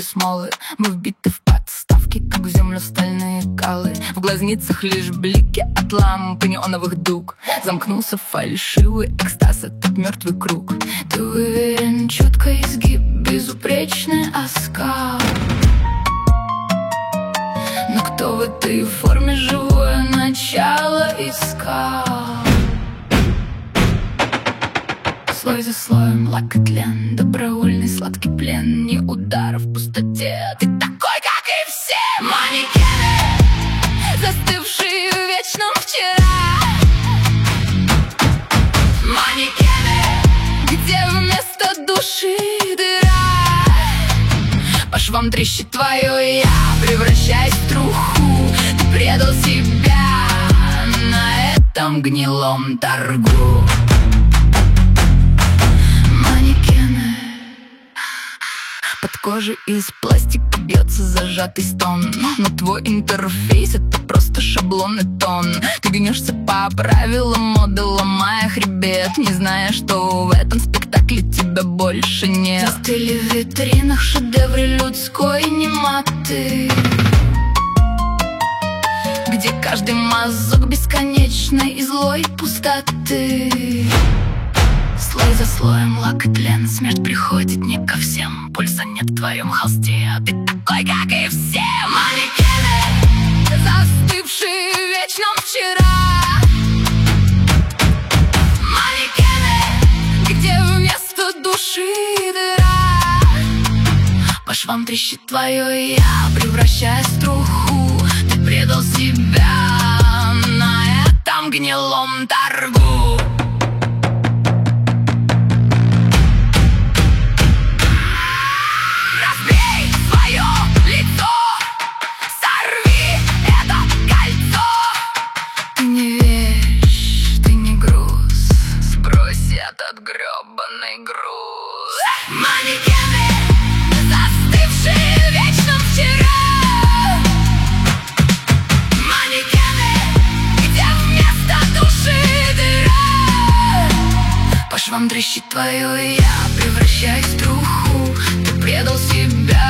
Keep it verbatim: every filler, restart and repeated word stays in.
новой смолы. Мы вбиты в подставки, как в землю стальные калы. В глазницах лишь блики от ламп и неоновых дуг. Замкнулся фальшивый экстаз, этот мертвый круг. Ты уверен, четко изгиб, безупречный оскал. Но кто в этой форме живое начало искал? Слой за слоем лак и тлен, добровольный сладкий плен, не удар в пустоте. Ты такой, как и все манекены, застывшие в вечном вчера. Манекены, где вместо души дыра. По швам трещит твое я, превращаясь в труху. Ты предал себя на этом гнилом торгу. Под кожей из пластика бьется зажатый стон. Но твой интерфейс — это просто шаблон и тон. Ты гнешься по правилам моды, ломая хребет, не зная, что в этом спектакле тебя больше нет. Застыли в витринах шедевры людской немоты, где каждый мазок бесконечной и злой пустоты. Слой за слоем лак и тлен, смерть приходит не ко всем. Пульса нет в твоем холсте, а ты такой, как и все манекены, застывшие в вечном вчера. Манекены, где вместо души дыра. По швам трещит твое я, превращаясь в труху. Ты предал себя на этом гнилом торгу. Этот грёбаный груз. Манекены, застывшие в вечном вчера. Манекены, где вместо души дыра. По швам трещит твое я, превращаясь в труху. Ты предал себя